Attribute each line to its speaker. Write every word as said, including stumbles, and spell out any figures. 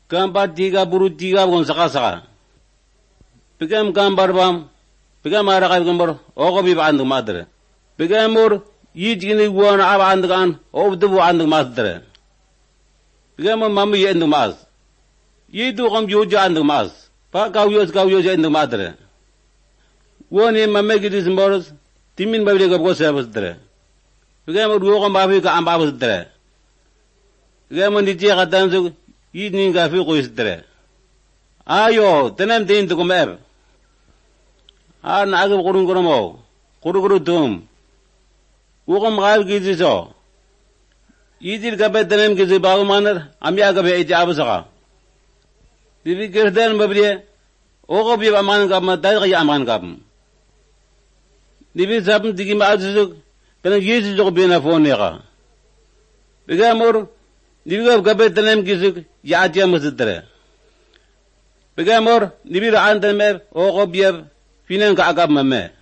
Speaker 1: Gambar tiga buru tiga bukan saka-saka. Pegam gambar bam, pegam arakai gambar, ogo biba anduk madre. Pegam mur, yid gini guana aba andukan, obdubu anduk madre. Pegam mur mami ye anduk mas. Yidu kam yoja anduk mas. Pa kau yos kau yoja anduk madre. Wani mame gidi simboros, timin babile gabgo sebas dre. Pegam mur wo kam babi ka ambabas dre. Pegam mur niti katan suk, yid nin gafi kuis dre. Ayo, tenem tin tu kumer. Ah, na agak kurung kurung mau, kurung kurung tum. Ukam kau gizi so. Idir kape tenem gizi bagu maner, amya kape iti abu saka. Bibi kerden babri, oko bibi aman kap ma tay kaya aman kap. Bibi sapn tiki ma azuzuk, tenem gizi jok bina phone neka. Bibi amor, bibi kape tenem gizi ya atiya masudre. Begamor, nibir antemer, o gobier, finan ka agab mame.